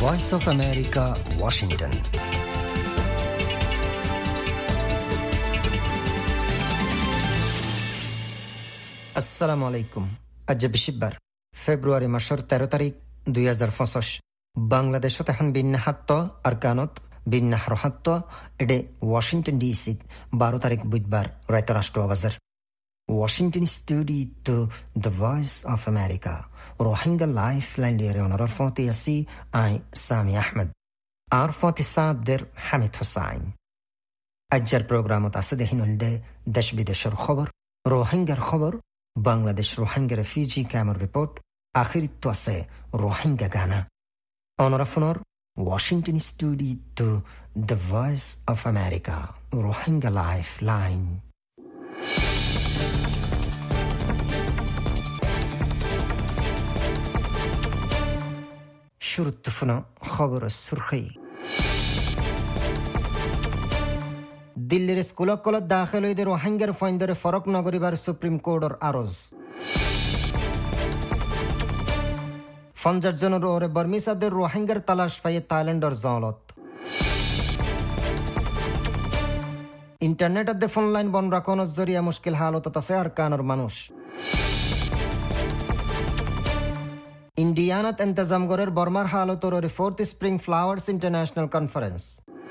Voice of America, Washington. আসসালামু আলাইকুম। আজ বিশিবার ফেব্রুয়ারি মাসের 13 তারিখ 2025। বাংলাদেশত এখন বিন্যাহাত্ত আর কানত বিন্যাহ রহাত্ত এডে ওয়াশিংটন ডিসি 12 তারিখ বুধবার রাত রাষ্ট্র আবাজার। Washington studio to the Voice of America. Rohingya Lifeline liere onorar foti asi ay Sami Ahmed. Ar foti sader Hamid Hussain. Ajjar programot ase dehin ulde desh bideshar khabar. Rohingya khabar. Bangladesh Rohingya refugee camera report. Akhir to ase Rohingya Gana. Onorar fonor Washington studio to the Voice of America. Rohingya Lifeline. শুরুত্তফুনা খবর সুরখি। দিল্লির স্কুলকলত দাখিল হইতে রোহিঙ্গার ফাইন্দরে ফরক নগরীবার supreme কোর্টর আরজ। ফঞ্জারজনের ওরে বর্মিসাদের রোহিঙ্গার তালাশ পাইয়ে থাইল্যান্ডর জলত। Internet phone line বন রাখনের জরিয়া মুশকিল হালত আছে আর কানর মানুষ। ইন্ডিয়ানাত ইন্তজামগরের বর্মার হালতর ওরে 4th spring flowers international conference.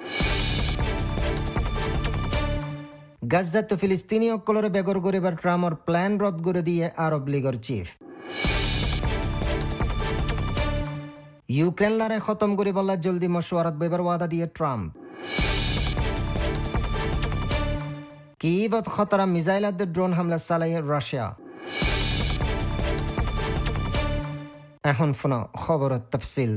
গাজ্জাত ফিলিস্তিনি অকলরে বেগর গরিবার ট্রামর প্ল্যান রদ করে দিয়ে আরব লীগের চিফ। ইউক্রেন লারে খতম করি বল্লা জলদি মশওয়ারাত বইবার ওয়াদা দিয়ে ট্রাম্প। কিভত খতরা মিসাইলাত ড্রোন হামলা চালাইয়ে রাশিয়া। এখন ফোনা খবরের তফসিল।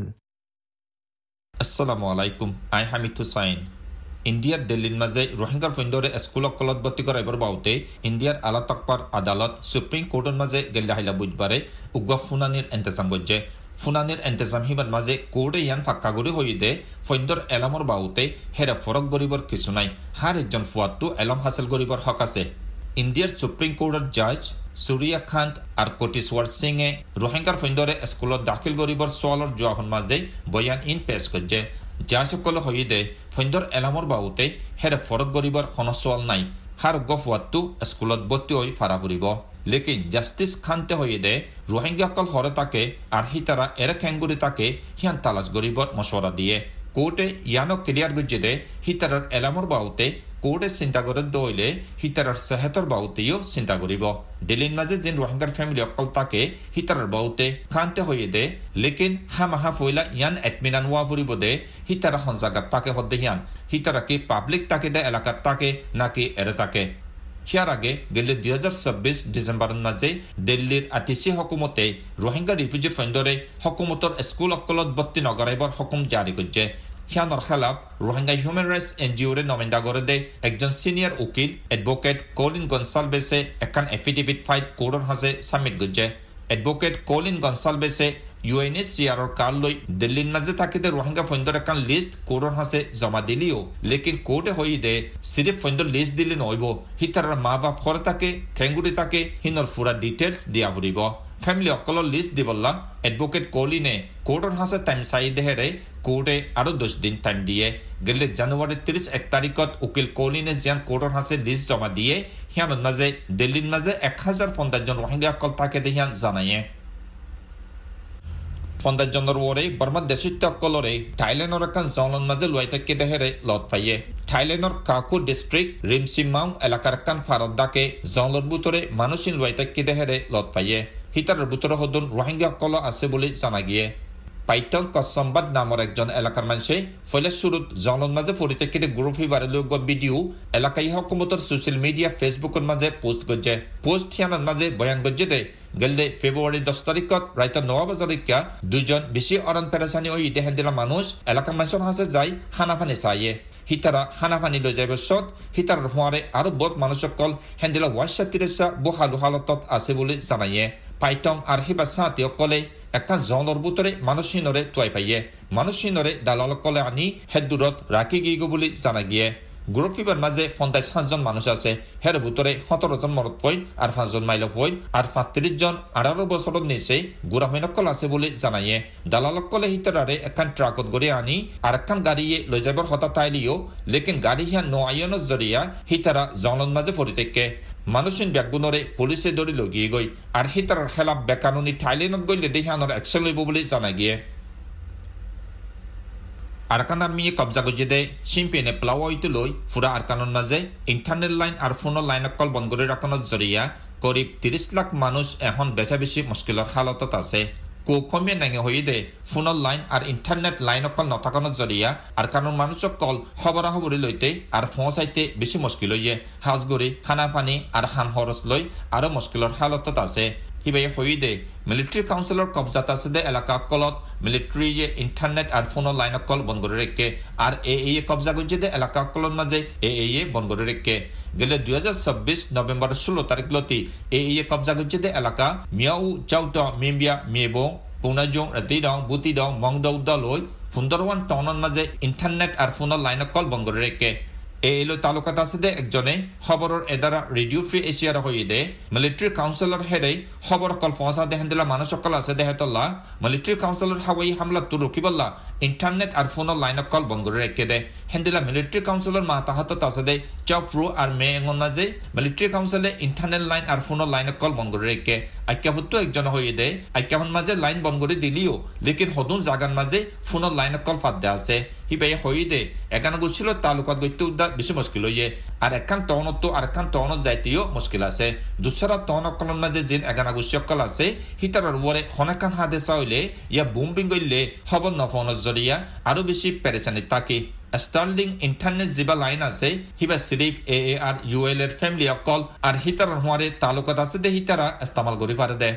আসসালামু আলাইকুম। আই হামিদ হুসাইন। ইন্ডিয়ার দিল্লির মাঝে রোহিঙ্গার ফৈন্দরে স্কুলক কলত ভর্তি করাইবার বাউতে ইন্ডিয়ার আলা তকবার আদালত সুপ্রিম কোর্টের মাঝে গেল্লা হাইলা বুধবারে উগ্র ফুনানির এন্তেজাম করছে। ফুনানির এন্তেজাম হিবার মাঝে কোর্টে ইয়ান ফাক্কাগুড়ি হয়ে দে ফৈন্দর এলামর বাউতে হেরা ফরক গরিবর কিছু নাই। হার একজন ফুয়াত্তু এলাম হাসিল গরিবর হক আছে। ইন্ডিয়ার সুপ্রিম কোর্টের জাজ সুরিয়া খান আর কোটিশ্বর সিং এ রোহিঙ্গার ফৈন্দরে স্কুলত দাখিল গরিবর সোয়ালর জবাবর মাঝে বয়ান ইন পেশ করছে। যা সকল হয়ে দে ফৈন্দর এলামর বাউতে হেরে ফরক গরিবর কোনো সোয়াল নাই। হার গফুয়াত্তু স্কুলত ভর্তি হয়ে ফারা ফুরিব। লেকিন জাস্টিস খানতে হয়ে দে রোহিঙ্গা কল হরে তাকে আর হিতারা এরে খেঙ্গুরি তাকে হিয়ান তালাশ গরিবর মশওয়ারা দিয়ে কোর্টে ইয়ানো ক্লিয়ার গুজে দে হিতারার এলামর বাউতে কোর্টে চিন্তা করে দইলে হিতারার সেহেতর বাউতেও চিন্তা করিব। দিল্লির মাঝে যেন রোহিঙ্গার ফ্যামিলি অকল তাকে হিতারার বাউতে খানতে হয়ে দে লেকিন হামাহা ফইলা ইয়ান এটমিনান ওয়া ফুরিব দে হিতারা হনজাগাত তাকে হদ্দে হিয়ান হিতারা কি পাবলিক তাকে দে এলাকার তাকে নাকি এরে তাকে। হিয়ার আগে গেলে 2026 ডিসেম্বরের মাঝে দিল্লির আতিসি হকুমতে রোহিঙ্গা রিফিউজি ফৈন্দরে হকুমতর স্কুল অকলত ভর্তি নগরাইবর হুকুম জারি করছে। হিয়ানোর খেলাফ রোহিঙ্গা হিউম্যান রাইটস এনজিওরে নমিন্দা করে দে একজন সিনিয়র উকিল এডভোকেট কলিন গনসালভেসে একখান এফিডেভিট ফাইল কোর্টর হাসে সাবমিট করছে। এডভোকেট কলিন গনসালভেসে UNHCR কাল লই দিল্লির মাঝে থাকিতে রোহিঙ্গা ফৈন্দর একখান লিস্ট কোর্টর হাসে জমা দিলিও লেকিন কোর্টে হই দে সিরিফ ফৈন্দর লিস্ট দিলে নইব হিতারার মা বাপ করে তাকে খেঙ্গুড়ি তাকে হিনর ফুরা ডিটেলস দিয়া ফুরিব। ফ্যামিলি অকলর লিস্ট দিবল্লা এডভোকেট কলিনে কোর্টর হাসে টাইম চাই দেহেরে কোর্টে আরো 10 দিন টাইম দিয়ে গেলে জানুয়ারি 31 তারিখত উকিল কলিনে জিয়ান কোর্টর হাসে লিস্ট জমা দিয়ে হিয়ানোর মাঝে দিল্লির মাঝে 1050 জন রোহিঙ্গা অকল তাকে দেহিয়ান জানাইয়ে। 50 জনের ওরে বর্মার দেশিত্ব অকলরে থাইল্যান্ডর একখান জনন মাঝে লুয়াই থেকে দেহেরে লত পাইয়ে। থাইল্যান্ডর কাকু ডিস্ট্রিক্ট রিমসিমাউ এলাকার একখান ফারদাকে জনর বুতরে মানুষিন লুয়াই থেকে দেহেরে লত পাইয়ে। হিতারের বুতরে হদুন রোহিঙ্গা অকল আছে বলে জানা গিয়ে। পাইটং কসম্বাদ নামর একজন এলাকার মানুষে ফলে শুরুত জনন মাঝে পরিতেকে গ্রুপি বাড়িলোক ভিডিও এলাকায় হকুমতর সোশ্যাল মিডিয়া ফেসবুকের মাঝে পোস্ট করছে। পোস্ট হিয়ানোর মাঝে বয়ান করছে দে গেলে ফেব্রুয়ারি 10 তারিখত রাইত 9 বাজারিকা দুইজন বেশি অরণ পেরেছানি ওই দেহেন দিলা মানুষ এলাকার মানুষের হাসে যাই হানাফানি চাইয়ে। হিতারা হানাফানি লৈ যাইব সত হিতার হোয়ারে আরো বহুত মানুষ কল হেন্দিলা ওয়াশা তিরেসা বহালু হালতত আছে বলে জানাইয়ে। পাইটং আর হিবা সাথী কলে একটা জনৰ বুতৰে মানুহখিনৰে টুৱাই পাইয়ে। মানুহখিনৰে দালাল কলে আনি হেদুৰত ৰাখি গিয়ে বুলি জানা গিয়ে। গ্রুপ ফিবার মাঝে ৫০ জন মানুষ আছে হের ভিতরে ১৭ জন মরদ ফই আর ৫ জন মাইল ফই আর ৩৫ জন ১৮ বছরের নিচে গুড়া হইনকল আছে বলে জানাইয়ে দালালকলে হিতারে এখন ট্রাকত গড়ে আনি আর এখন গাড়িয়ে লৈ যাবার হতা তাইলিও লেকিন গাড়ি হিয়া নোয়াইয়নের জরিয়া হিতারা জনন মাঝে পড়ে থেকে মানুষের ব্যাগগুণরে পুলিশে দৌড়ি লগিয়ে গই আর হিতার খেলাফ বেকানুনি থাইল্যান্ডত গইলে দেহানোর অ্যাকশন লইব বলে জানা গিয়ে আরকান আর্মিয়ে কবজা গজে দে শিম্পেনে প্লাওয়া হইতে লই ফুরা আরকানোর মাঝে ইন্টারনেট লাইন আর ফোনের লাইন অকল বন্ধ করে রাখানোর জরিয়া করিব ৩০ লাখ মানুষ এখন বেশা বেশি মুশকিলের হালতত আছে কমিয়ে নাঙে হয়ে দে ফোনের লাইন আর ইন্টারনেট লাইন অকল নথাকানোর জরিয়া আর কারণ মানুষ অকল খবরাখবরি লইতে আর পৌঁছাইতে বেশি মুশকিল হইয়ে হাজগরি খানা পানি আর খান খরচ লই আরো মুশকিলের হালতত আছে হিবাই হয়ে দে মিলিটারি কাউন্সিলর কবজাত আছে দে এলাকা অকলত মিলিটারি ইন্টারনেট আর ফোনের লাইন অকল বন্ধ করে রেখে আর কবজা গজে দে এলাকা অকলের মাঝে বন্ধ করে রেখে গেলে ২০২৬ নভেম্বর ১৬ তারিখ লতি কবজা গজে দে এলাকা মিয়াউ চাউটা মিম্বিয়া মিয়েবো পুনাজং রাতিদং বুতিদং মংদৌ দলই সুন্দরবন টাউনের মাঝে ইন্টারনেট আর ফোনের লাইন অকল বন্ধ করে রেখে এলো তালুকাত আছে দে একজনে খবরের এদারা রেডিও ফ্রি এশিয়ার হয়ে দে মিলিটারি কাউন্সিলর হেরে খবর কল পৌঁছা দে হেন্দিলা মানুষ সকল আছে দে হেতল্লা মিলিটারি কাউন্সিলর হাওয়াই হামলা তু রুকিবল্লা ইন্টারনেট আর ফোনের লাইন কল বন্ধ করে রেখে দে হেন্দিলা মিলিটারি কাউন্সিলর মাতাহাতত আছে দে চাফরু আর মে এঙ্গন মাঝে মিলিটারি কাউন্সিলে ইন্টারনেট লাইন আর ফোনের লাইন কল বন্ধ করে রেখে আইক্যাভুত্ত একজন হয়ে দে আইক্যাভন মাঝে লাইন বন্ধ করে দিলিও লেকিন হদুন জাগান মাঝে ফোনের লাইন কল ফাঁদ দে আছে হিবাই হয়ে দে একান গুছিল তালুকাত গইতে উদ্ধার বেশি মুশকিল হইয়ে আর একখান টনত আর একখান টনত যাইতেও মুশকিল আছে দুসরা টন অকলন মাঝে যেন এগানা গুছি অকল আছে হিতার ওরে হনেকান হাদেসা হইলে ইয়া বুম্বিং গইলে হবন নফনের জরিয়া আরো বেশি পেরেশানি থাকে স্টার্লিং ইন্টারনেট জিবা লাইন আছে হিবা সিরিফ AAR UL এর ফ্যামিলি অকল আর হিতার হওয়ারে তালুকাত আছে দে হিতারা ইস্তেমাল করি পারে দে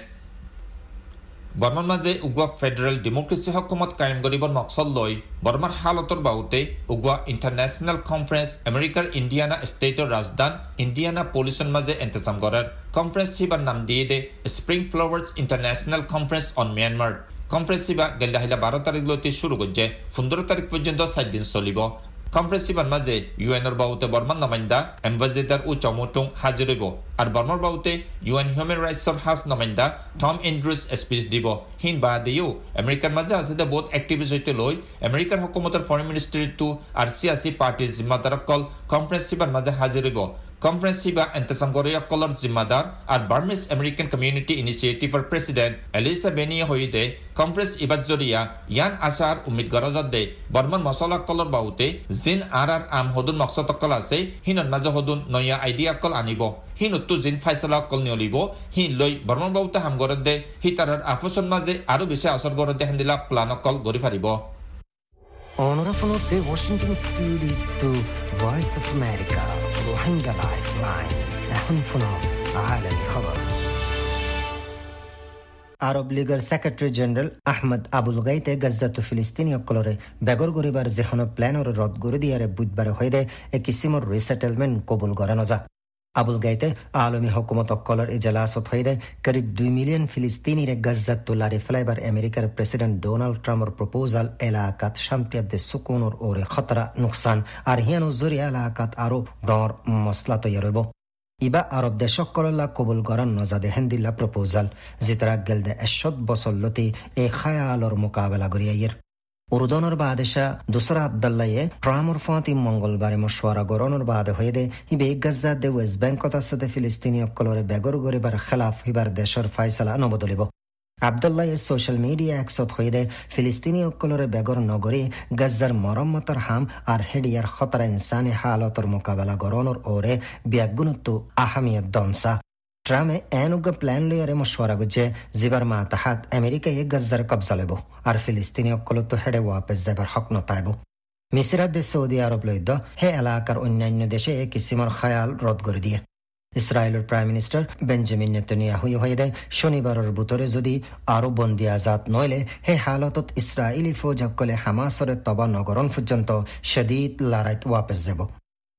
বর্মার মাঝে উগুয়া ফেডারেল ডেমোক্রেসি হকুমত কায়েম করিবার মকসদ লই বর্মার হালতর বাহুতে উগুয়া ইন্টারন্যাশনাল কনফারেন্স আমেরিকার ইন্ডিয়ানা স্টেটের রাজধান ইন্ডিয়ানা পলিউশন মাঝে ইন্তজাম করার কনফারেন্স হিবার নাম দিয়ে দে spring flowers international conference on Myanmar conference হিবা গেলদাহিলা 12 তারিখ লইতে শুরু করছে 15 তারিখ পর্যন্ত 7 দিন চলিব কনফারেন্স হিবার মাঝে ইউএনর বাহুতে বর্মার নমাইন্দা এম্বাসেডার ও চমুটুং হাজির হইব আর বর্মার বাহুতে ইউএন হিউম্যান রাইটসর হাস নমাইন্দা টম এন্ড্রুস স্পিচ দিব হিন বাদেও আমেরিকার মাঝে আছে দে বহুত অ্যাক্টিভিস্ট হইতে লই আমেরিকার হুকুমতের ফরেন মিনিস্ট্রি টু আর সিয়াসি পার্টির জিম্মাদার কল কনফারেন্স হিবার মাঝে হাজির হইব কনফারেন্স হিবা ইন্তজাম করে কলর জিম্মাদার আর বার্মিস আমেরিকান কমিউনিটি ইনিশিয়েটিভের প্রেসিডেন্ট এলিসা বেনিয়ে হয়ে দে কনফারেন্স ইবাদ জরিয়া ইয়ান আশার উম্মিদ গরজত দে বর্মান মশলা কলর বাহুতে জিন আর আম হদুন মকসদ কল আছে হিনর মাঝে হদুন নয়া আইডিয়া কল আনিব হিন উত্তু জিন ফাইসলা কল নিয়লিব হিন লই বর্মান বাহুতে হাম গরত দে হিতারার আফসন মাঝে আরো বেশি আসর গরত দে হেন্দিলা প্লান কল গড়ি ফারিব Honorable the Washington Studio to Voice of America روحينجا لايف لاين أهم فنو عالمي خبر আরব লীগের সেক্রেটারি জেনারেল আহমদ আবুল গাইতে গাজ্জাত ফিলিস্তিনি অকলরে বেগর গরিবার যেহন প্ল্যানর রদ করে দিয়ারে বুধবারে হইদে এ কিসিমর রিসেটেলমেন্ট কবুল করানো যা আবুল গাইতে আলমী হুকুমত অকলর ইজলাসত হইদে করিব 2 মিলিয়ন ফিলিস্তিনি রে গাজ্জাত তুলারে ফ্লাইবার আমেরিকার প্রেসিডেন্ট ডোনাল্ড ট্রাম্পর প্রপোজাল এলাকাত শান্তি আদে সুকুনর ওরে খতরা নুকসান আর হিয়ানো জরিয়া এলাকাত আরো ডর মসলা তৈয়ার হইব ইবা আরব দেশকললা কবুল করান নজাদে হেন্দিল্লা প্রপোজাল জিতরা গেলদে 100 বছর লতি এ খায়ালর মোকাবেলা করিয়াইয়ের উর্দনের বাদেশা দুসরা আবদুল্লাহে ট্রাম্পর ফাতি মঙ্গলবারে মশওয়ারা গরনের বাদে হয়ে দে হিবে গাজ্জা দে ওয়েস্ট ব্যাংকত আছে ফিলিস্তিনি অকলরে বেগর গরিবার খেলাফ হিবার দেশের ফাইসালা নবদলিব আবদুল্লাহ সোশ্যাল মিডিয়া একসত হয়ে দে ফিলিস্তিনি অকলরে বেগর নগরী গাজ্জার মরম্মতর হাম আর হেডিয়ার খতরা ইনসানি হালতর মোকাবেলা গরনের ওরে বিয়াগুণত্ব আহামিয়ত দনসা ট্রামে এনুগ প্ল্যান লইয়ারে মশওয়ারা গুজে জিবার মা তাহাত আমেরিকায় গাজ্জার কবজা লেব আর ফিলিস্তিনি অকলত হেডে ওয়াপস যাবার হক নতাইব মিসরাত দে সৌদি আরব লইদ হে এলাকার অন্যান্য দেশে কিসিমর খায়াল রদ করে দিয়ে ইসরায়েলের প্রাইম মিনিস্টার বেঞ্জামিন নেতানিয়াহু হয়ে দেয় শনিবারের বুতরে যদি আরো বন্দি আজাদ নইলে হে হালতত ইসরায়েলি ফৌজ অকলে হামাসরে তবা নগরন পর্যন্ত শদীদ লড়াইত ওয়াপস যাব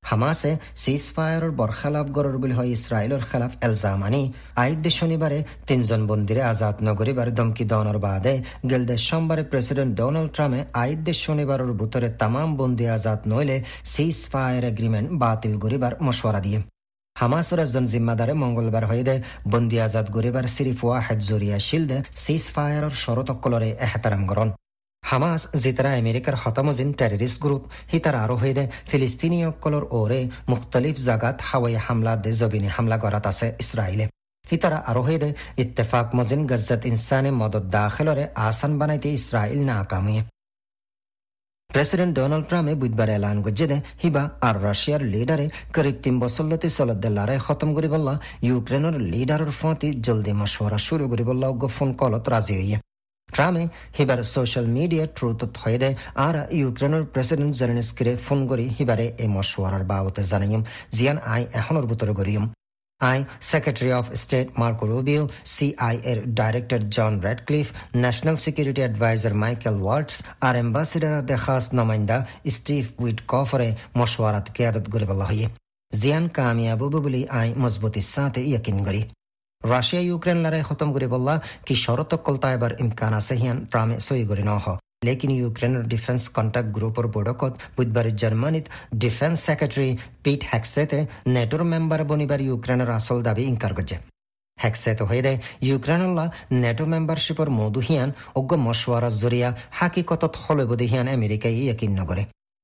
হামাসে সিজ ফায়াৰৰ বৰখেলাপ গড়ৰ বুলি হয় ইছৰাইলৰ খেলাফ এলজাম আনি আইদে শনিবাৰে 3জন বন্দীৰে আজাদ নগৰীবাৰ ধমকি দনৰ বাদে গেলদে সোমবাৰে প্ৰেসিডেন্ট ডোনাল্ড ট্ৰাম্পে আইদে শনিবাৰৰ বুটৰে তামাম বন্দী আজাদ নইলে সিজ ফায়াৰ এগ্ৰিমেন্ট বাতিল করিবার মশওয়ারা দিয়ে। হামাসের একজন জিম্মাদারে মঙ্গলবার হইদে বন্দী আজাদ করিবার সিরিফ ওয়াহেদ জরিয়া শিলদে সিজ ফায়াৰৰ শরতকলরে এহতারাম করন। হামাস যেতারা আমেরিকার হতামজিন টেররিস্ট গ্রুপ হিতার আরো হইদে ফিলিস্তিনীয়কলর ওরে মুখতলিফ জাগাত হাওয়াই হামলা দে জবিনী হামলা করাত আছে ইসরায়েলে। হিতারা আরো হইদে ইত্তেফাক মজিন গজ্জাত ইনসানে মদত দাখিলরে আসান বানাইতে ইসরায়েল নাকামিয়ে। প্রেসিডেন্ট ডোনাল্ড ট্রাম্পে বুধবার এলান করছে দে হিবা আর রাশিয়ার লিডারে করিব 3 বছরলতে চলতে লড়াই খতম করি বললা ইউক্রেনের লিডারের ফতি জলদি মশওয়ারা শুরু করি বললা ফোন কলত রাজি হইয়ে। ট্রাম্পে হিবার সোশ্যাল মিডিয়া ট্রুথত হয়ে দে আর ইউক্রেনের প্রেসিডেন্ট জেলেনস্কিরে ফোন করি হিবারে এই মশওয়ারার বাবতে জানাইম জিয়ান আই এখনের ভিতরে করিম। আই secretary of state Marco Rubio, সিআইএর director John Ratcliffe, national security adviser Michael Waltz আর এম্বাসিডার দে খাস নমাইন্দা স্টিভ উইটকফরে মশওয়ারাত কিয়াদত করে বলা হইয়ে। জিয়ান কামিয়াব বলি আই মজবুতির সাথে ইয়াকিন করি। রাশিয়া ইউক্রেন লড়াই খতম করে বললা কি শরত কলতা এবার ইমকান আছে হিয়ান ট্রাম্পে সই করে ন হ। লেকিন ইউক্রেনের ডিফেন্স কন্ট্যাক্ট গ্রুপের বৈঠকত বুধবার জার্মানিত ডিফেন্স সেক্রেটারি পিট হ্যাকসেতে নেটোর মেম্বার বনিবার ইউক্রেনের আসল দাবি ইনকার করছে। হ্যাকসেত হয়ে দেয় ইউক্রেনল্লা নেটো মেম্বারশিপের মধু হিয়ান অজ্ঞ মশওয়ারা জরিয়া হাকিকতত হলবদি হিয়ান আমেরিকায় ইয়াকিন নগরে।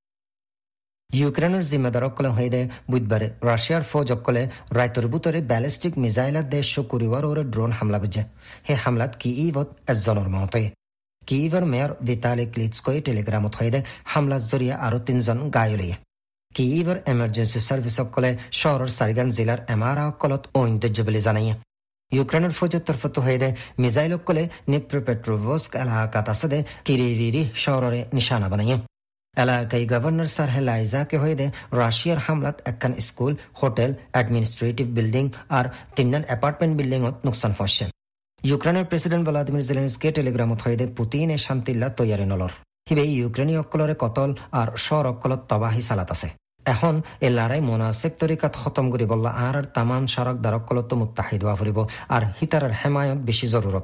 ইউক্রেনের জিম্মেদারকলে হয়ে দেয় বুধবারে রাশিয়ার ফৌজকলে রায়তর বুতরে ব্যালিস্টিক মিসাইলার দেশ কুরিওয়ার ওরে ড্রোন হামলা করছে। হে হামলাত কি ইভত একজনের মতে। কিইভের মেয়র ভিতালি ক্লিচকোই টেলিগ্রামত হয়ে দেয় হামলার জরিয়া আরো 3জন গায়লিয়ে। কিইভের এমার্জেন্সি সার্ভিসকলে শহরের সারিগান জেলার এমআরআকলত ঐন্দর্য বলে জানাইয়ে। ইউক্রেনের ফৌজের তরফত হয়ে দেয় মিসাইলকলে নিপ্রোপেট্রোভস্ক এলাকাত আছে দে কিরিভিরি শহরে নিশানা বানাইয়ে। এলাকায় গভর্নর সারহে লাইজাকে হয়ে দেয় রাশিয়ার হামলাত একখান স্কুল, হোটেল, অ্যাডমিনিস্ট্রেটিভ বিল্ডিং আর 3 অ্যাপার্টমেন্ট বিল্ডিংত নুকসান ফসছে। ইউক্রেনের প্রেসিডেন্ট ভ্লাদিমির জেলেনস্কি টেলিগ্রামত হয়ে দেয় পুতিনে শান্তিল্লা তৈয়ারি নলর হিবে ইউক্রেনীয় অকলরে কতল আর শহর অকলত তবাহি চালাত আছে। এখন এ লড়াই মোনাসেক তরিকাত খতম করি বললা আর তামান সড়ক দ্বারকলত মুত্তাহিদ হওয়া ফুরিব আর হিতারের হেমায়ত বেশি জরুরত।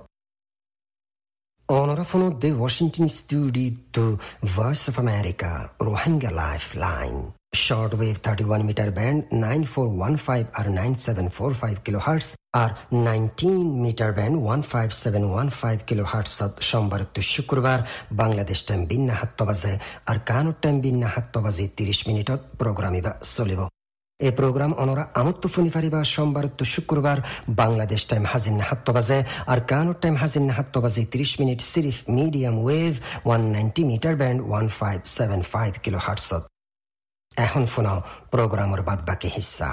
Onorevole de Washington Studio to Voice of America, Rohingya Lifeline. Shortwave 31 meter band 9415 or 9745 kilohertz or 19 meter band 15715 kilohertz সোমবার to শুক্রবার বাংলাদেশ টাইম বিন্না 7 বাজে আর কানুর টাইম বিন্না 7 বাজে 30 মিনিটত প্রোগ্রামিবা চলিব। এই প্রোগ্রাম অনরা আমত্ত ফুনি ফারিবা সোমবার তো শুক্রবার বাংলাদেশ টাইম হাজিন 7 বাজে আর কানুর টাইম হাজিন 7 বাজে 30 মিনিট সিরিফ medium wave 190 metre band 1575 kilohertz. এখন শোনাও প্রোগ্রামের বাদ বাকি হিস্সা।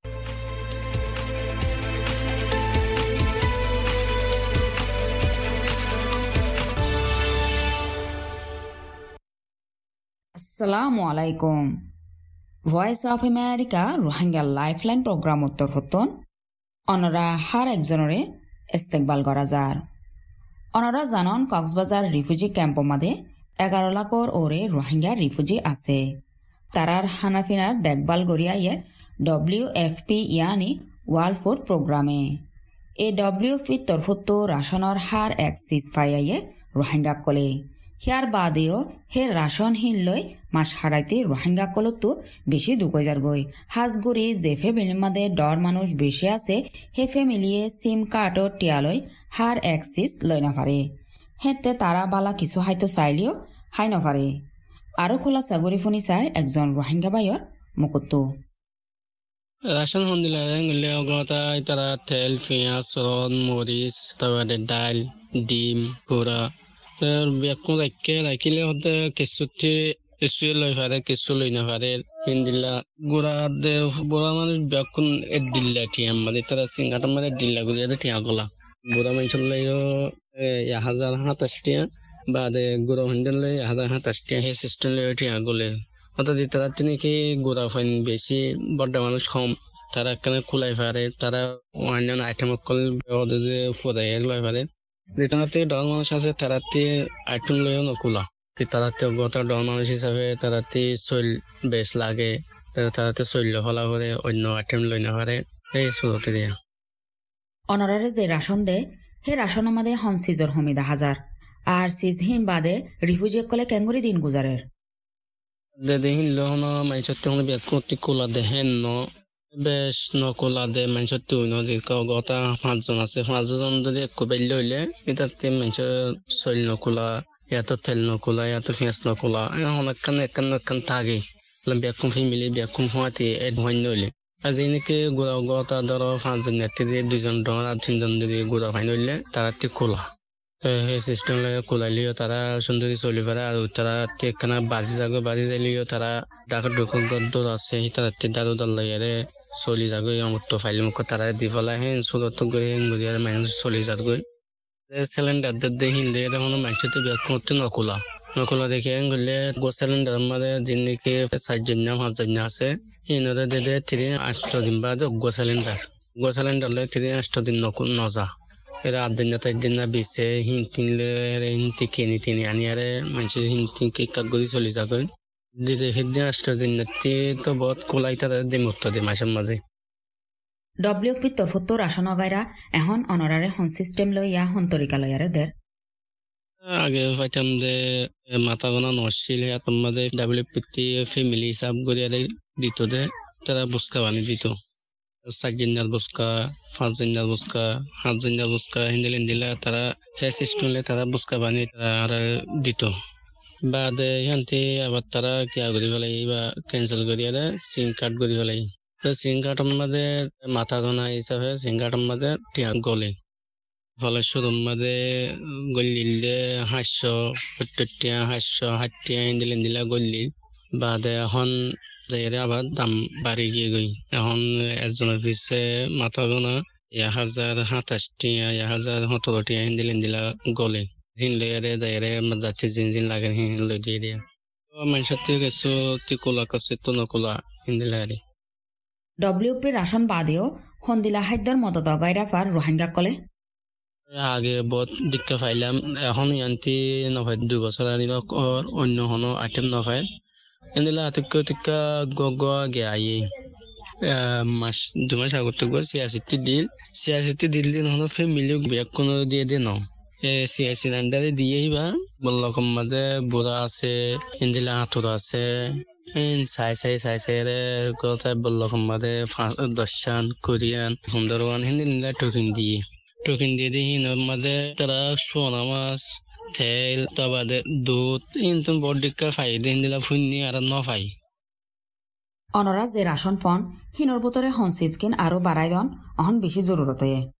আসসালামু আলাইকুম। Voice of America Rohingya lifeline programme উত্তর হতন অনরা হার একজনরে ইস্তেকবাল করা যার। অনরা জানন কক্সবাজার রিফিউজি ক্যাম্প মাদে 11 লাখর ওরে রোহিঙ্গা রিফিউজি আছে। তারার হানাফিনার দেখভাল গড়িয়া ইয়ে WFP ইয়ানি ওয়ার্ল্ড ফুড প্রোগ্রামে। এই WFP তরফত রাশনের হার এক সিজ ফাইয়ে রোহিঙ্গা কলে হিয়ার বাদেও হে রাশন হিন লই মাস হারাইতে রোহিঙ্গা কলতো বেশি 2000 গই হাজগুড়ি যে ফ্যামিলির মাদে ডর মানুষ বেশি আছে হে ফ্যামিলিয়ে সিম কার্ডর টিয়ালই হার এক সিজ লই না পারে। হেতে তারা বালা কিছু হাইতো চাইলেও হাই না পারে। আরো খোলা সাগরি ফোনি চাই একজন রোহিঙ্গা বাইর মুকুতো রাশন হন্দিলে অগতা তারা তেল, পেঁয়াজ, রন, মরিচ, তারপরে ডাল, ডিম, কুড়া বেকুন রাখিলে হতে কিছুটি কিছুয়ে লই পারে কিছু লই না পারে। পিন্দিলা গুড়া দে বুড়া মানুষ বেকুন দিল্লা ঠিয়াম মানে তারা সিঙ্গাটার মানে দিল্লা গুড়িয়া ঠিয়া গলা বুড়া মানুষ লইও 1027 টিয়া বাদে গুড়া হন্দিল লই 1027 টিয়া হে সিস্টেম লই ঠিয়া গলে অর্থাৎ তারা তিনি কি গুড়া ফাইন বেশি বড় মানুষ কম তারা কেন খুলাই পারে তারা অন্যান্য আইটেম কল ফোদাই লই পারে। যেটাতে ডল মানুষ আছে তারাতে আইটেম লইও নকুলা তারাতে গত ডল মানুষ হিসাবে তারাতে শৈল বেশ লাগে তারাতে চল্য ফলা করে অন্য আইটেম লই না পারে এই সুরতে দিয়া অনারারে যে রাশন দে হে রাশন আমাদের হন সিজর হমিদা হাজার আর সিজহীন বাদে রিফিউজি কলে ক্যাঙ্গুরি দিন গুজারের দেহিন লহন মাইসতে হন বিয়াকুতি কোলা দেহেন ন বেশ নকলা দে মাইসতে হইন যে গতা 5 জন আছে 5 জন যদি এক বেল্য হইলে এটাতে মাইস চল নকলা এত তেল নকলা এত ফেস নকলা এখন একখান থাকে বিয়াকুম ফ্যামিলি বিয়াকুম হওয়াতে এড হইন হইলে আজ এনেকে গতা ধরো 5 জন নেতে দিয়ে 2 জন আর 3 জন যদি গোড়া ফাইন হইলে তারা ঠিক কোলা সেই সিস্টেম লাগে কোলাইলিও তারা সুন্দরী চলি পারে আর তারা একখানা বাজি যাইলিও তারা ডাকর ঢুকুর গদ্দর আছে তারা দারু দল লাগে চলি যাগো অমুক্ত ফাইল মুখ তারা দি ফেলা হেন চুলত গই হেন গড়িয়ার মানুষ চলি যাগৈ সিলিন্ডার দিয়ে হিললে তখন মানুষের ব্যাগ করতে নকলা দেখে গেলে গো সিলিন্ডার মাঝে যিনিকে 4 জন 5 জন আছে ইনরে দে 3-8 দিন বাদে গো সিলিন্ডার লয় 3-8 দিন নজা এরা 8 দিন 4 দিন না বিছে হিন্তি কিনি আনি আরে মানুষের হিন্তি কাগজি চলি যাগৈ দিদি সেদিন 8 দিন তো বহুত কোলাই তারা দি মুক্ত দি মাসের মাঝে ডব্লিউপি তরফতো রাশন অগাইরা এখন অনারারে হন সিস্টেম লই ইয়া হন তরিকা লইয়ারে দের আগে পাইতাম যে মাথা গোনা নছিল তোমার মাঝে ডব্লিউপি ফ্যামিলি হিসাব করিয়ারে দিত দে তারা বুসকা বানি দিত 4 দিনের বুসকা 5 দিনের বুসকা 7 দিনের বুসকা হিন্দিলা তারা হে সিস্টেমলে তারা বুসকা বানি আর দিত বাদে শান্তি আবার তারা কিয়া করি ফেলাই বা ক্যান্সেল করিয়ারে সিম কার্ড করি ফেলাই সিম কার্ডের মাঝে মাথা গোনা হিসাবে সিম কার্ডের মাঝে টিয়া গলে ফলে শুরুর মাঝে গলিলে 770 টিয়া 760 টিয়া হিন্দিলা গলি বাদে এখন যাইরে আবার দাম বাড়ি গিয়ে গই এখন একজনের পিছে মাথা গোনা 1027 টিয়া 1017 টিয়া হিন্দিলা গলে হিনলে যাইরে যাতে জিন লাগে হিনলে দিয়ে দিয়া মানুষের থেকে কিছু তিকুলা কাছে তো নকুলা হিন্দিলা ডব্লিউপি রাশন বাদেও হন্দিলা খাদ্যর মদত অগাইরা ফার রোহিঙ্গা কলে আগে বহুত দীক্ষা পাইলাম এখন ইয়ান্তি নফাই 2 বছর আনি অন্য কোনো আইটেম নফাই এদিলা আতিকা গগা গে আইয়ে মাস 2 মাস আগত গো সিয়াসিটি দিল হনো ফ্যামিলি ব্যাগ কোনো দিয়ে দে ন সিয়াসি আন্ডারে দিয়েইবা বলরকম মাঝে বুড়া আছে এদিলা হাতুর আছে সাই রে কথা বলরকম মাঝে 10 কোরিয়ান 15 হিন্দি টোকেন দিয়ে হিনোর মাঝে তারা সোনা মাছ তেল তাবাদে দুধ কিন্তু বডিকা ফাই দিন দিলা ফুন্নি আর ন ফাই অনরা যে রাশন ফন হিনোর বোতরে হন সিজকিন আরো বাড়াই দন অহন বেশি জরুরত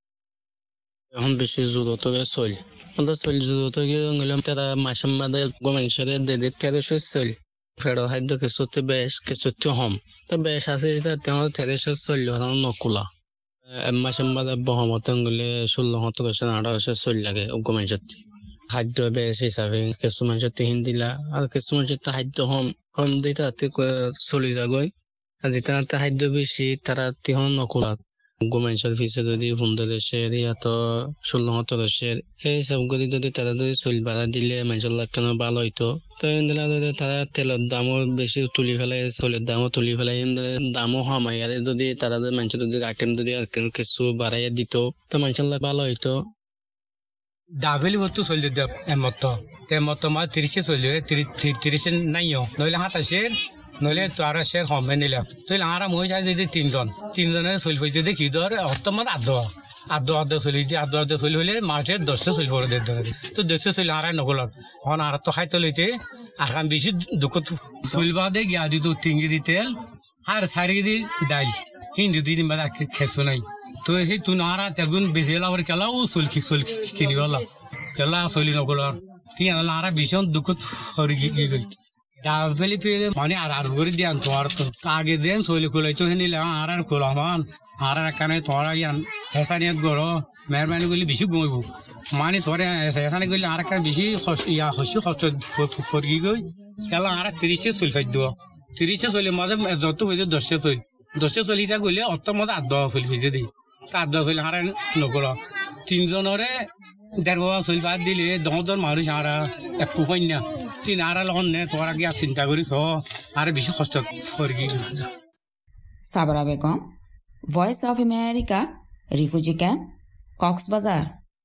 এখন বেশি জরুরত চল জরুরত গেলাম তারা মাসের মাঝে গোমাংসরে দেদে 1300 চল ফেরো খাদ্য কিছুতে বেশ কিছুতে হম তো বেশ আছে 1300 চল নকুলা মাসের মাঝে বহমত গেলে 16-18 চল লাগে গোমাংসত খাদ্য বেশ হিসাবে কিছু মানুষের হিন্দিলা আর কিছু মানুষের খাদ্য কম দিতে চলি যাগৈ আর যেটা খাদ্য বেশি তারা তিহন নকুলা গোমাংসের পিছে যদি 1500 ইয়া তো 16-17 এই সব করে যদি তারা যদি চল বাড়া দিলে মানুষের কেন ভালো হইতো তো ইন্দিলা যদি তারা তেলের দামও বেশি তুলি ফেলে চলের দামও তুলি ফেলে দামও কমাই আর যদি তারা মানুষের যদি আইটেম যদি কিছু বাড়াইয়া দিত তো মানুষের ভালো হইতো ডাবেলি বস্তু চলি যাব এমত মাছ 30 চলি 30 নাইও নইলে 27 নইলে 12 কমে নিলাম তুই আরাম হয়ে যায় যদি 3জনের চলি হয়েছে দেখি ধর অর্থমাত আধ চলি হলে মাছের 10 চলি পড়ে তো 10 চলি আড়াই নকল এখন আর তো খাইতে লইতে আগাম বেশি দুঃখ চলবা দে গিয়া দিত 3 কেজি তেল আর 4 কেজি ডাল হিন্দু দিন বাদ খেসো নাই তো সেই তুই নারা তেগুন বেশি আবার কেলা ও চল কিনিবলা কেলা চলি নকল তুই আনারা ভীষণ দুঃখ হরি গই ডাবেলি পেলে মানে আর করে দিয়ে আনতো আর তো আগে দেন চলি খোলাই তো হেনিলে আর খোলামান আর কানে তোরা ইয়ান হেসানিয়া গড় মেহরবানি করলে বেশি গইব মানে তোরে হেসানি করলে আর কানে বেশি হসি ফরগি গই কেলা আর 30 চল ফাইদ 30 চলে মাঝে যত হইতে 10 চলিটা গলে অত মধ্যে 8 চলি ফিজে দিই 8 চলি আর নকল 3জনরে 1.5 চলি বাদ দিলে 10 মানুষ আর এক কুপাই না 3 আর লখন নে তোরা গিয়া চিন্তা করিস আর বেশি কষ্ট ফরগি Sabra Begum, voice of America, refugee camp, Cox's Bazar.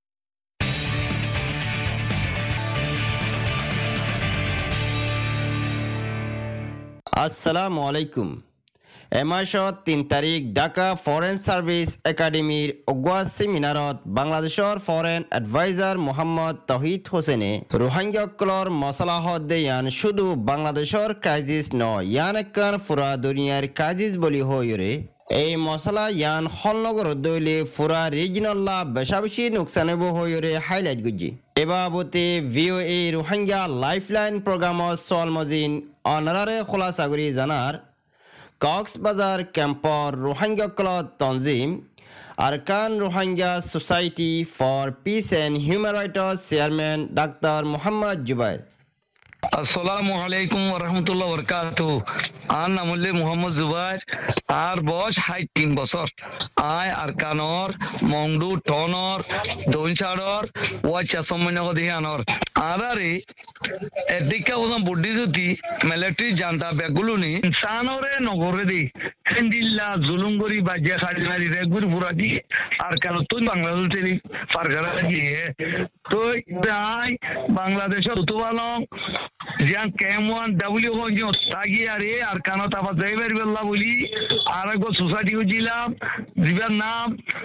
আসসালামু আলাইকুম। এ মাসত 3 তাৰিখ ঢাকা ফৰেন সাৰ্ভিস একাডেমিৰ অগুৱা সেমিনাৰত বাংলাদেশৰ ফৰেন এডভাইজাৰ মোহাম্মদ তহিদ হোসেনে রোহিঙ্গাসকলৰ মছলাহত দেয়ান শুধু বাংলাদেশৰ ক্ৰাইজিছ নহয়, ইয়ান একান ফুৰা দুনিয়াৰ ক্ৰাইজিছ বুলি হয়ৰে। এই মছলা ইয়ান হলনগৰত দৈলে ফুৰা রিজিনাল্লা বেশা বেশি নোকসানেব হয়রে হাইলাইট গুজি। এ বাবতে VOA রোহিঙ্গা লাইফলাইন প্রোগ্রামত সল মজিন অনারারে খোলাসাগুৰি জানার কক্সবাজার ক্যাম্পর রোহিঙ্গাসকলৰ তঞ্জিম Arakan Rohingya society for peace and human rights chairman doctor Mohammad Zubair. আসসালামু আলাইকুম ওয়া রাহমাতুল্লাহি ওয়া বারাকাতুহু। আর নাম হলে মোহাম্মদ জুবাইর, আর বয়স ৩ বছর। আয় আরকানর মংডু টনর দইনছাড়র ওয়াচা সম্মানগদি আনর আদারে এদিকে ওজন বুদ্ধি জুতি মিলিটারি জানতা বেগুলুনি ইনসানরে নগরে দি খেন্দিল্লা জুলুমগরি বাজে খাড়িনারি রেগুর পুরাদি আরকান তুই বাংলাদেশ তেলি ফারগারা দিয়ে তো তাই বাংলাদেশের উতবালং জিয়ান কেমন ডাব্লিউ হঞ্জ তাগি আরে আর কানত আবার যাইবার বেল্লা বলি আর এক সোসাইটি হইছিলাম জিবার নাম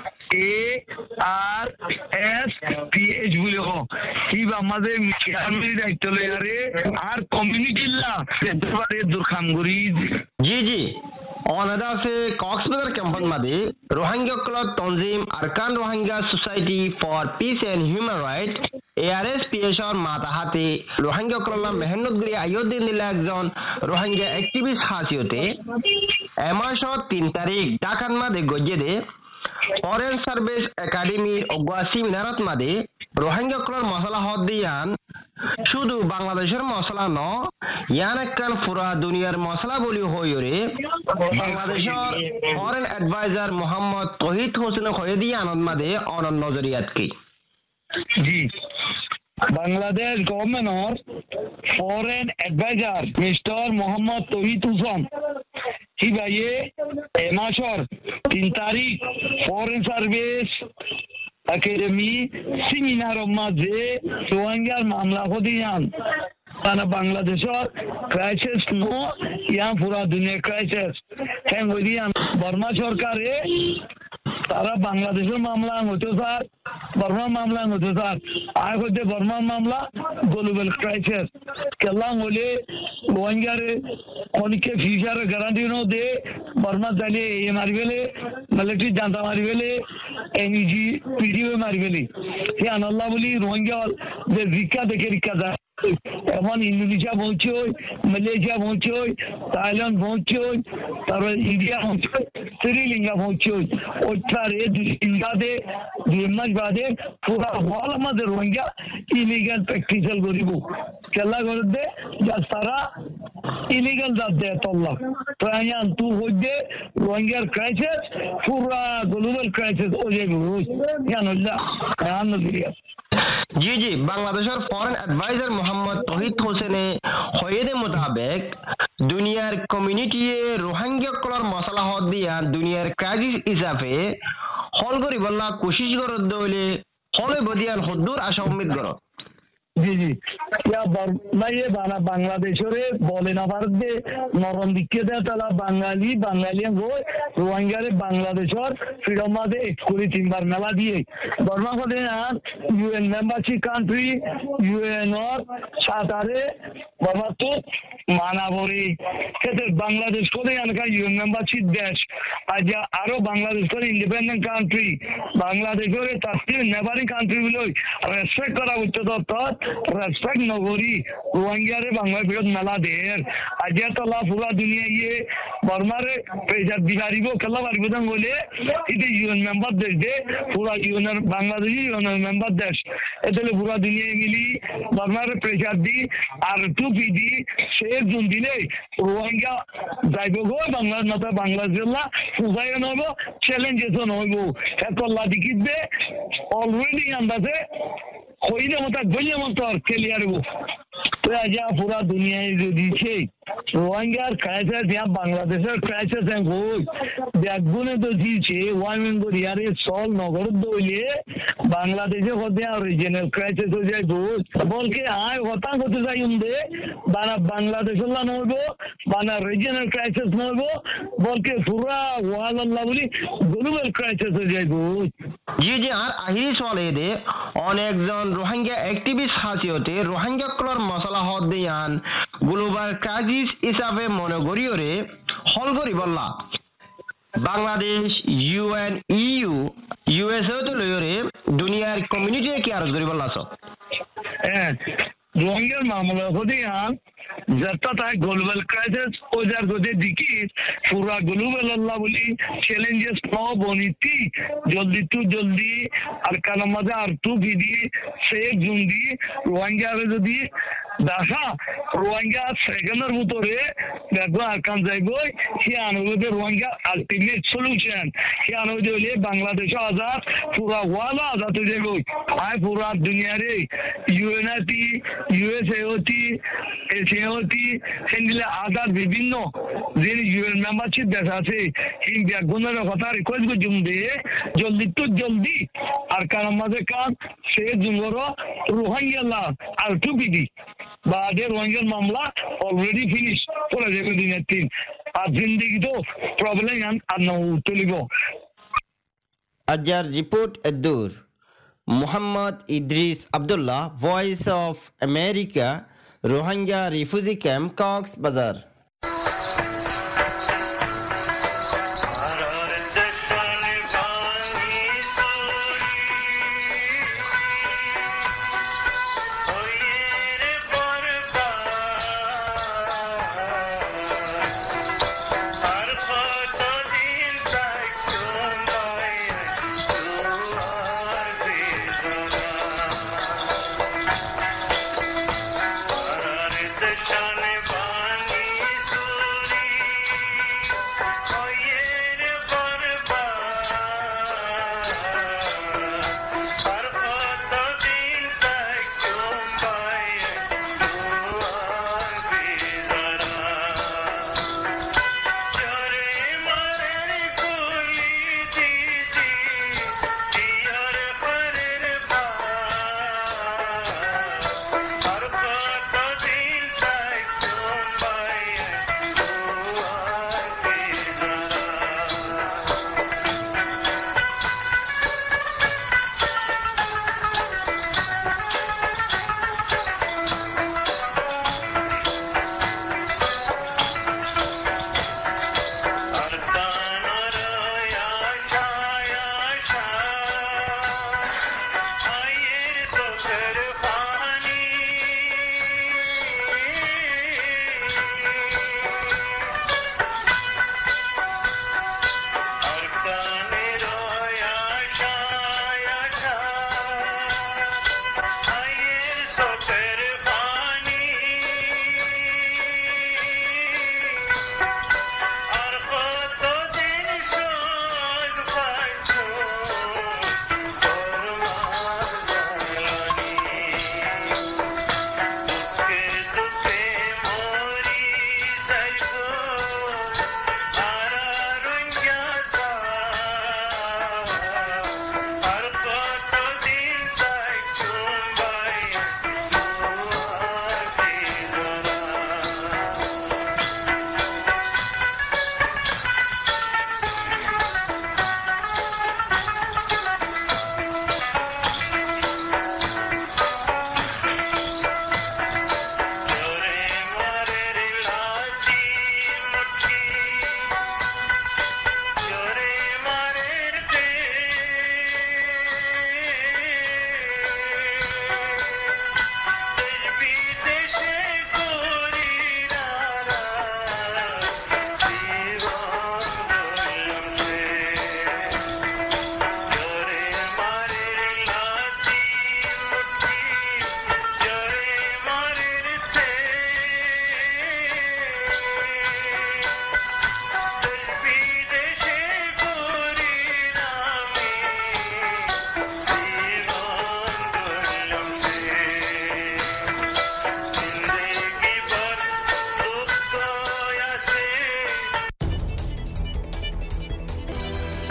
ARSPH বলি হ কি আমাদের মিয়ানমারি দায়িত্ব লই আরে আর কমিউনিটি লা সেবারে দুরখামগুরি। জি জি অনাদা সে কক্সবাজার ক্যাম্পন মাদে রোহিঙ্গাসকলৰ তঞ্জিম Arakan Rohingya society for peace and human right ARSPH মাতা হাতে রোহিঙ্গাসকলৰ মেহনত কৰি আয়োদিন দিলা একজন রোহিঙ্গা এক্টিভিস্ট হাসিয়তে এমাসত 3 তাৰিখ ঢাকান মাদে গজ্জে দে ফরেন সার্ভিস একাডেমির অগুয়া সেমিনারত মাদে রোহিঙ্গাসকলৰ মছলাহত দিয়ান শুধু বাংলাদেশের মশলা ন ইয়ান একখান পুরা দুনিয়ার মশলা বলি হইরে বাংলাদেশের ফরেন এডভাইজার মোহাম্মদ তহিদ হোসেন খয়েদি আনন্দ মাদে অনন্য নজরিয়াত কি। জি বাংলাদেশ গভর্নমেন্টর foreign adviser mister Mohammad Tohid Hossain কি ভাইয়ে এ মাসর 3 তারিখ ফরেন সার্ভিস একাডেমি সেমিনার মাঝে রোহিঙ্গার মামলা হদিয়ান তারা বাংলাদেশের ক্রাইসিস নো ইয়া পুরা দুনিয়া ক্রাইসিস হ্যাঁ হদিয়ান বর্মা সরকারে তারা বাংলাদেশের মামলা হতো স্যার, বর্মা মামলা হতো স্যার। আয় হতে বর্মা মামলা গ্লোবাল ক্রাইসিস কেলা হলে রোহিঙ্গারে অনেকে ফিউচার গ্যারান্টি নো দে বর্মা চালিয়ে এ মারি ফেলে মিলিটারি জানতা মারি ফেলে এনইজি পিডিও মারি ফেলে সে আনাল্লাহ বলি রোহিঙ্গা যে রিক্কা দেখে রিক্কা যায় এখন ইন্দোনেশিয়া পৌঁছে মালয়েশিয়া পৌঁছে থাইল্যান্ড পৌঁছে তারপরে ইন্ডিয়া পৌঁছে শ্রীলঙ্কা পৌঁছে ওইটারে 2 বাদে 2 মাস বাদে পুরা হল আমাদের রোহিঙ্গা ইলিগাল প্র্যাকটিসাল করিব কেলা করে দে যা তারা ইলিগাল দাব দে তল্লা তো আয়ান তু হইদে রোহিঙ্গার ক্রাইসিস পুরা গ্লোবাল ক্রাইসিস ও যাইব জানল্লাহ আনন্দিয়া। জি জি বাংলাদেশের ফরেন এডভাইজার মোহাম্মদ তহিদ হোসেনে হয়েদে মোতাবেক দুনিয়ার কমিউনিটিয়ে রোহিঙ্গাসকলৰ মছলাহত দিয়া দুনিয়ার ক্রাইসিস হিসাবে হল করি বললা কোশিশ করত দইলে হলে বদিয়ান হদ্দুর আশা উম্মিদ করো। জি জি বানা বাংলাদেশরে বলে না ভারত দে নরম দিকে দেয় তারা বাঙালি গো রোহিঙ্গারে বাংলাদেশর ফ্রিডম মাদে করে 3 বার মেলা দিয়ে বর্মা করে আর UN মেম্বারশিপ কান্ট্রি UN অর সাতারে বর্মা তো মানাবরি সেটা বাংলাদেশ করে এলাকা UN মেম্বারশিপ দেশ আজ আরো বাংলাদেশ করে ইন্ডিপেন্ডেন্ট কান্ট্রি বাংলাদেশের তাস্তির নেবারি কান্ট্রি গুলো রেসপেক্ট করা উচিত দপ্তর রেসপেক্ট নগরী রোহিঙ্গারে বাংলা বিরোধ মেলা দের আজ তলা পুরা দুনিয়া গিয়ে বর্মারে প্রেসার দিবারিব খেলা পারিব বলে এটা UN মেম্বার দেশ দে পুরা ইউএন বাংলাদেশি UN মেম্বার দেশ এতলে পুরা দুনিয়া মিলি বর্মারে প্রেসার দি আর টুপি দি সে জুন দিলে রোহিঙ্গা যাইব গো বাংলাদেশ না বাংলাদেশ না উভয় নব চ্যালেঞ্জেস নইব এত লাদি কিবে অলরেডি আন্দাজে কইলে মত গইলে মত ক্লিয়ার হবো তো আজ পুরা দুনিয়ায় যদি রোহিঙ্গার ক্রাইসিস ইয়া বাংলাদেশের ক্রাইসিস হই ব্যাগুনে তো দিয়েছে ওয়াইমেন বরিয়ারে সল নগর দইলে বাংলাদেশে হতে অরিজিনাল ক্রাইসিস হয়ে যায় বলকে আয় হতা হতে যাই উন্দে বানা বাংলাদেশ নইব বানা রিজিনাল ক্রাইসিস নইব বলকে পুরা ওয়াল আল্লাহ বলি গ্লোবাল ক্রাইসিস হয়ে যায় জি আর আহিরি চলে দে অনেকজন রোহিঙ্গা অ্যাক্টিভিস্ট হাসিয়তে রোহিঙ্গা কলর মশলা হদ দিয়ান গ্লোবাল ক্রাইসিস হিসাবে মনে করিওরে হল করি বললা বাংলাদেশ ইউএন ইউ ইউএসএ তো লইরে দুনিয়ার কমিউনিটি কি আর করি বললা রোহিঙ্গার মামলা হতে আন যাত্রা তাই গ্লোবাল ক্রাইসিস ও যার গদে দিকি পুরা গ্লোবাল আল্লাহ বলি চ্যালেঞ্জেস পাও বনিতি জলদি আর কানার মাঝে আর তু বিদি সেফ জুন্দি রোহিঙ্গারে যদি দেখা রোহিঙ্গা সেকেন্ডের ভিতরে দেখো আকান যাইব সে আনবে রোহিঙ্গা আলটিমেট সলিউশন সে আনবে হলে বাংলাদেশ আজাদ পুরা ওয়ালা আজাদ হয়ে যাবে আয় পুরা দুনিয়ারে ইউএনআইটি ইউএসএওটি এসএওটি সেন্ডিলে আজাদ বিভিন্ন যে ইউএন মেম্বারশিপ দেশ আছে এই ব্যাগুনের কথা রিকোয়েস্ট করে জুমবে জলদি আর কার মাঝে কান সে জুমর রোহিঙ্গা আর টুপিদি বাদে রোহিঙ্গার মামলা অলরেডি ফিনিশ করে যাবে দিনের 3 আর জিন্দিগি তো প্রবলেম আর না তুলিব আজার রিপোর্ট এদুর Mohammad Idris Abdullah voice of America Rohingya refugee camp Cox's Bazar Shane Bani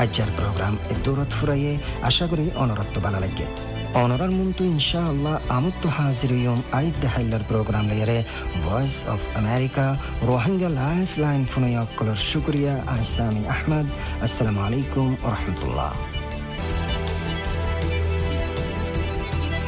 আজ্জার প্রোগ্রাম দৌরত ফুরাইয়ে আশা করি অনরত্ব ভালো লাগে অনরার মুন্তু ইনশাআল্লাহ আমুত হাজির ইয়ম আইদ হাইলার প্রোগ্রাম লেয়ারে voice of America Rohingya life line ফুনয়কলর শুক্রিয়া আহসামি আহমদ আসসালামু আলাইকুম ওয়া রাহমাতুল্লাহ